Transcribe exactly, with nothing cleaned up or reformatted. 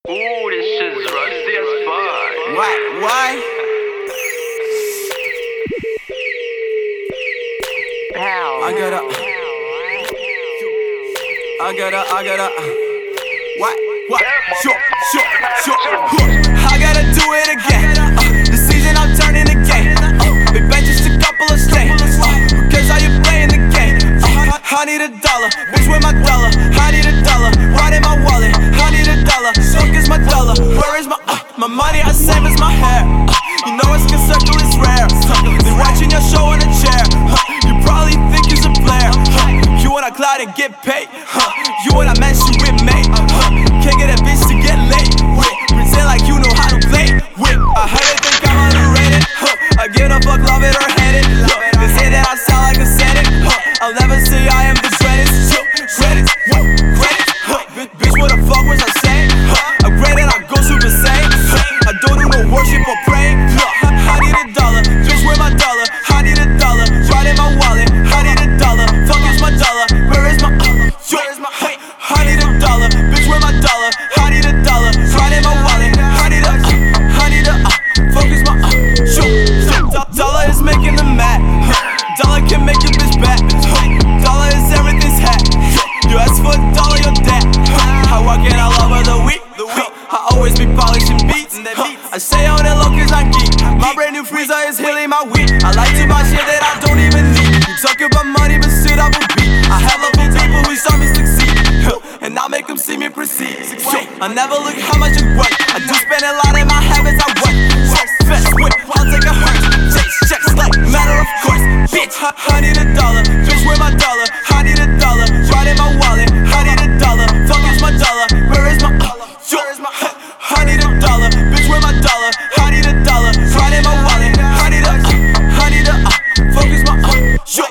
Ooh, this shit's rusty as fuck. Why? Why? Pow. I gotta. I gotta. I gotta. What? What? Sure, sure, sure. I gotta do it again. Uh, this season I'm turning the game. Uh, big bench just a couple of stains. Uh, because how you playing the game? Uh, I need a dollar, bitch with my dollar. I need a dollar, right in my wallet. I need a dollar, fuck is my dollar. Where is my uh, my money? I same as my hair. Uh, you know it's can circle is rare. Uh, they watching your show in a chair. Uh, you probably think it's a player. Uh, you wanna cloud and get paid. Uh, you wanna man shit with me. Uh, can't get a bitch to get laid with. Pretend like you know how to play with. I heard they think I'm underrated. Huh. I give a fuck, love it or hate it. Huh. They say that I sound like a Senate. Huh. I'll never say I am the greatest. Credit, credit. Huh. Bitch, what the fuck was I saying? Huh. I'm great and I go super saiyan. Huh. I don't do no worship or praying. Huh. I need a dollar, bitch with my dollar. I need a dollar, right in my wallet. I need a dollar, fuck is my dollar. Where is my, uh, where is my, hey. I need a dollar, bitch with my dollar. I need a dollar, right in my wallet. I need a, uh, I need a, uh, focus my, uh, shoot. Dollar is making them mad. Dollar can make a bitch bad. Dollar is everything's hat. You ask for a dollar, you're dead. I walk in all over the week. I always be polishing beats. I stay on the low cause I'm geek. My brand new freezer is healing my weed. I like to buy shit that I don't even need. You talk about money but still I will beat. I have love for people who saw me succeed. And I'll make them see me proceed. I never look how much it worth. I do spend a lot in my habits, I work. Best whip, I'll take a hurt. Chase checks like matter of course. Bitch, I, I need a dollar. Bitch, with my dollar. I need a dollar. Right in my wallet. I need a dollar. Fuck is my dollar. Where is my uh, where is my uh, I need a dollar. Bitch, with my dollar. I need a dollar. Right in my wallet. I need a uh, I need a uh, fuck is my uh,